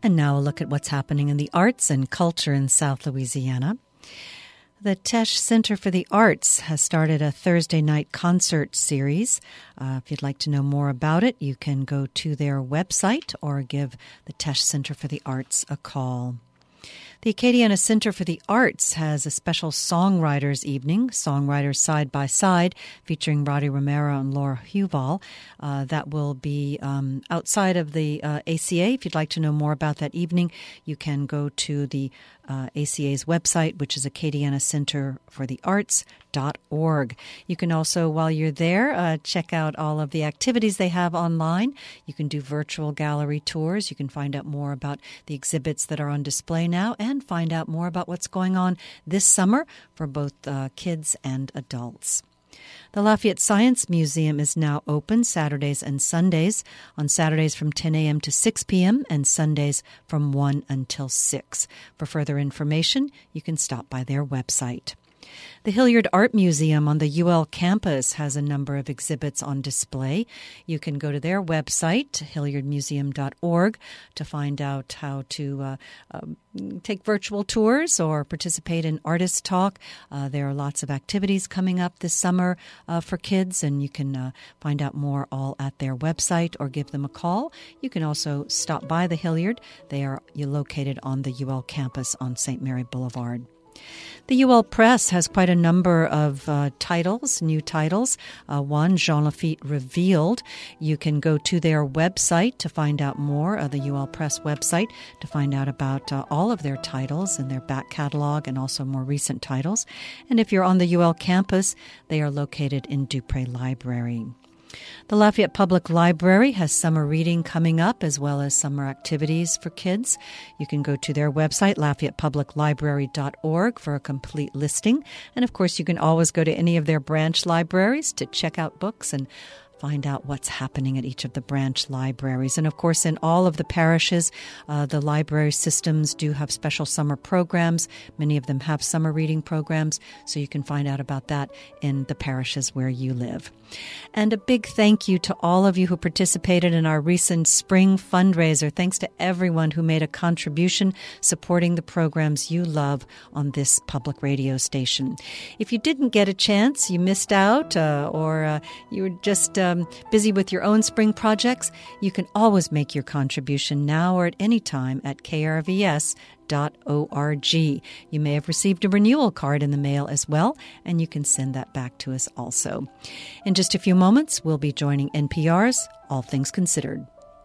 And now a look at what's happening in the arts and culture in South Louisiana. The Teche Center for the Arts has started a Thursday night concert series. If you'd like to know more about it, you can go to their website or give the Teche Center for the Arts a call. The Acadiana Center for the Arts has a special Songwriters Evening, Songwriters Side by Side, featuring Roddy Romero and Laura Huval. That will be outside of the ACA. If you'd like to know more about that evening, you can go to the ACA's website, which is acadianacenterforthearts.org. You can also, while you're there, check out all of the activities they have online. You can do virtual gallery tours. You can find out more about the exhibits that are on display now and find out more about what's going on this summer for both kids and adults. The Lafayette Science Museum is now open Saturdays and Sundays, on Saturdays from 10 a.m. to 6 p.m. and Sundays from 1 until 6. For further information, you can stop by their website. The Hilliard Art Museum on the UL campus has a number of exhibits on display. You can go to their website, hilliardmuseum.org, to find out how to take virtual tours or participate in artist talk. There are lots of activities coming up this summer for kids, and you can find out more all at their website or give them a call. You can also stop by the Hilliard. They are located on the UL campus on St. Mary Boulevard. The UL Press has quite a number of titles, new titles. One, Jean Lafitte Revealed. You can go to their website to find out more, the UL Press website, to find out about all of their titles and their back catalog and also more recent titles. And if you're on the UL campus, they are located in Dupré Library. The Lafayette Public Library has summer reading coming up as well as summer activities for kids. You can go to their website, LafayettePublicLibrary.org, for a complete listing. And, of course, you can always go to any of their branch libraries to check out books and find out what's happening at each of the branch libraries. And, of course, in all of the parishes, the library systems do have special summer programs. Many of them have summer reading programs, so you can find out about that in the parishes where you live. And a big thank you to all of you who participated in our recent spring fundraiser. Thanks to everyone who made a contribution supporting the programs you love on this public radio station. If you didn't get a chance, you missed out, or you were just busy with your own spring projects, you can always make your contribution now or at any time at krvs.org. You may have received a renewal card in the mail as well, and you can send that back to us also. In just a few moments, we'll be joining NPR's All Things Considered.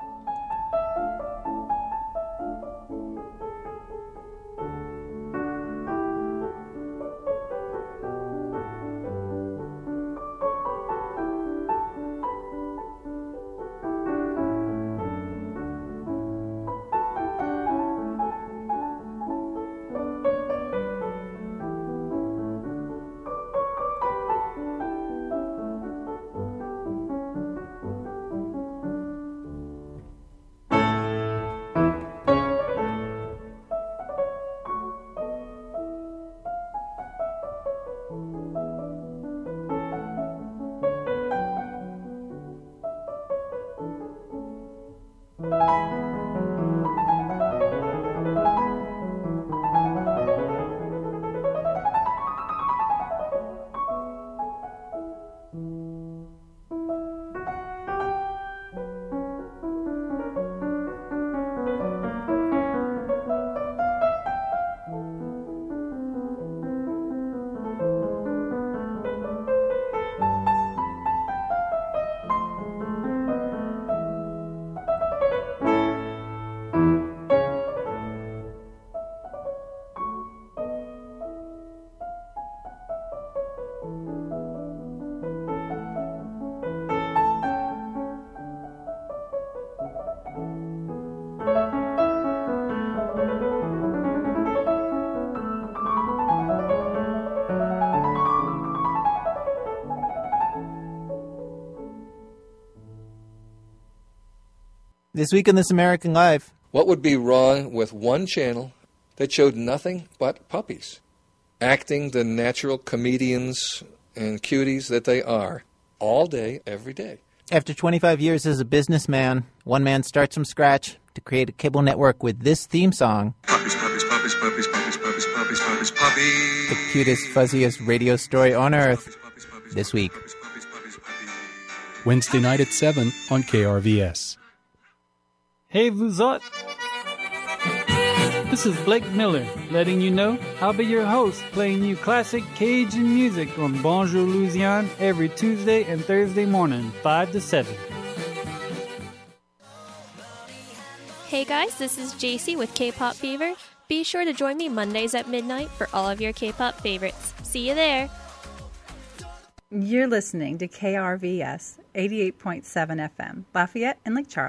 This week in This American Life. What would be wrong with one channel that showed nothing but puppies, acting the natural comedians and cuties that they are, all day, every day? After 25 years as a businessman, one man starts from scratch to to create a cable network with this theme song. Puppies, puppies, puppies, puppies, puppies, puppies, puppies, puppies, puppies. The cutest, fuzziest radio story on earth this week. Wednesday night at 7 on KRVS. Hey, vous autres. This is Blake Miller, letting you know I'll be your host, playing you classic Cajun music on Bonjour Louisiane every Tuesday and Thursday morning, 5 to 7. Hey guys, this is JC with K-Pop Fever. Be sure to join me Mondays at midnight for all of your K-pop favorites. See you there! You're listening to KRVS 88.7 FM, Lafayette and Lake Charles.